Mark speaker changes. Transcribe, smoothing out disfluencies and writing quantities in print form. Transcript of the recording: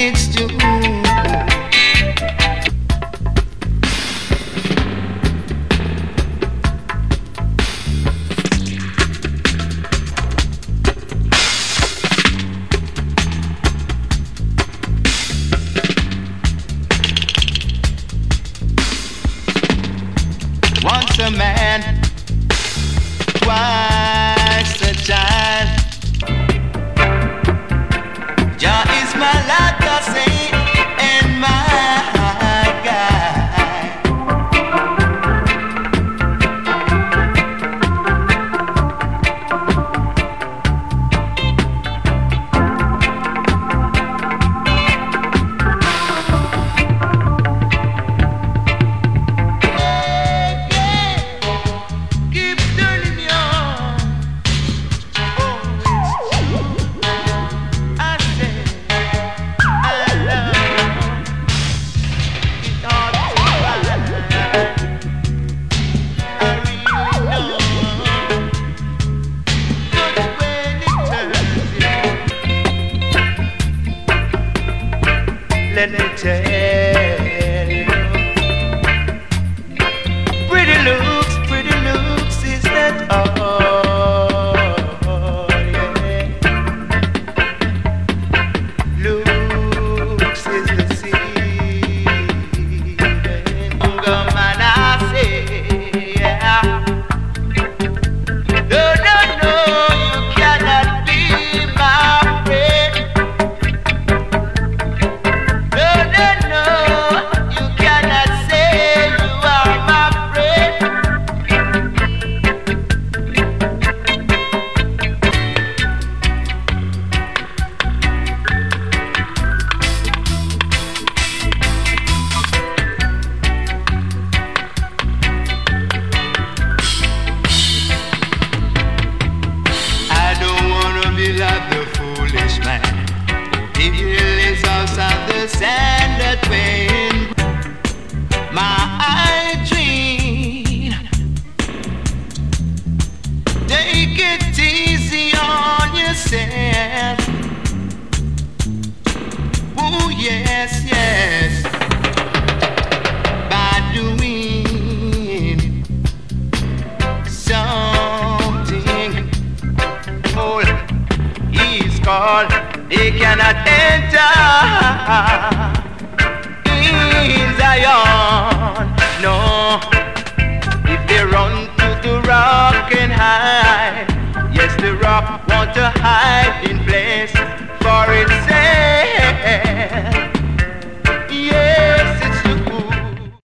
Speaker 1: it's true. Once a man, twice a child. Jah is my light, I say, and my guide. Keep turning me on. I say I love it all too fine. I really know just when it turns let me tell you, pretty looks is that all? Yeah. Looks is the seed. Come on, I say, yeah. No, you cannot be my friend. No, you cannot say you are my friend. I don't wanna be like the foolish man who built his house on the sand that when my dream. Take it easy on yourself. Oh yes, by doing something. Oh, he's called. He cannot enter in Zion. No, if they run to the rock and hide, yes, the rock want to hide in place for itself.